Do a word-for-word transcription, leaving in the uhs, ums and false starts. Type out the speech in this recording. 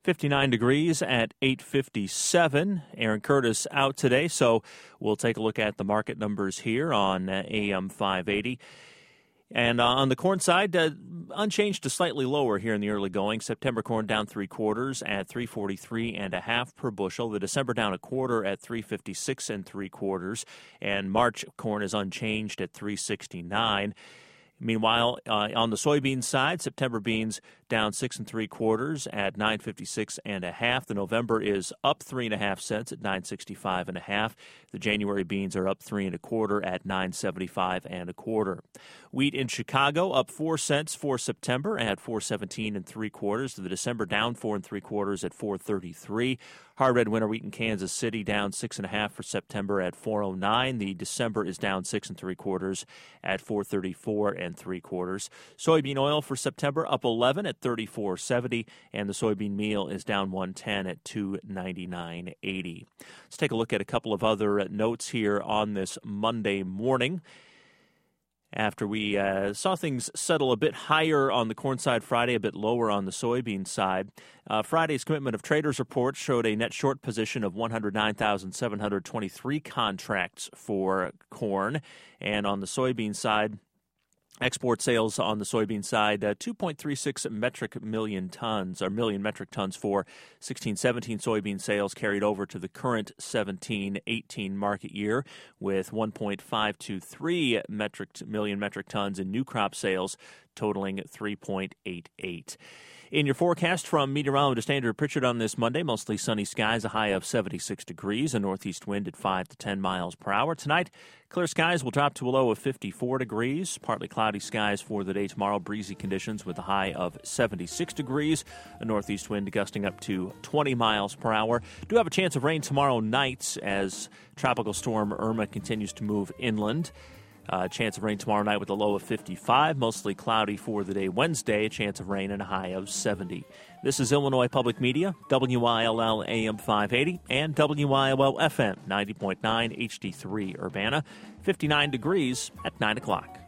fifty-nine degrees at eight fifty-seven. Aaron Curtis out today, so we'll take a look at the market numbers here on uh, A M five eighty. And uh, on the corn side, uh, unchanged to slightly lower here in the early going. September corn down three quarters at three forty-three and a half per bushel. The December down a quarter at three fifty-six and three quarters. And March corn is unchanged at three sixty-nine. Meanwhile, uh, on the soybean side, September beans down six and three quarters at nine fifty-six and a half. The November is up three and a half cents at nine sixty-five and a half. The January beans are up three and a quarter at nine seventy-five and a quarter. Wheat in Chicago up four cents for September at four seventeen and three quarters. The December down four and three quarters at four thirty-three. Hard red winter wheat in Kansas City down six and a half for September at four oh nine. The December is down six and three quarters at four thirty-four and three quarters. Soybean oil for September up eleven at thirty-four seventy, and the soybean meal is down one ten at two ninety-nine eighty. Let's take a look at a couple of other notes here on this Monday morning. After we uh, saw things settle a bit higher on the corn side Friday, a bit lower on the soybean side, uh, Friday's Commitment of Traders report showed a net short position of one hundred nine thousand seven hundred twenty-three contracts for corn. And on the soybean side, export sales on the soybean side, uh, two point three six metric million tons, or million metric tons for sixteen seventeen soybean sales carried over to the current seventeen eighteen market year, with one point five two three metric million metric tons in new crop sales, totaling three point eight eight. In your forecast from meteorologist Andrew Pritchard on this Monday, mostly sunny skies, a high of seventy-six degrees, a northeast wind at five to ten miles per hour. Tonight, clear skies will drop to a low of fifty-four degrees, partly cloudy skies for the day tomorrow, breezy conditions with a high of seventy-six degrees, a northeast wind gusting up to twenty miles per hour. Do have a chance of rain tomorrow night as Tropical Storm Irma continues to move inland. Uh, chance of rain tomorrow night with a low of fifty-five, mostly cloudy for the day Wednesday, a chance of rain and a high of seventy. This is Illinois Public Media, W I L L A M five eighty and W I L L F M ninety point nine H D three Urbana, fifty-nine degrees at nine o'clock.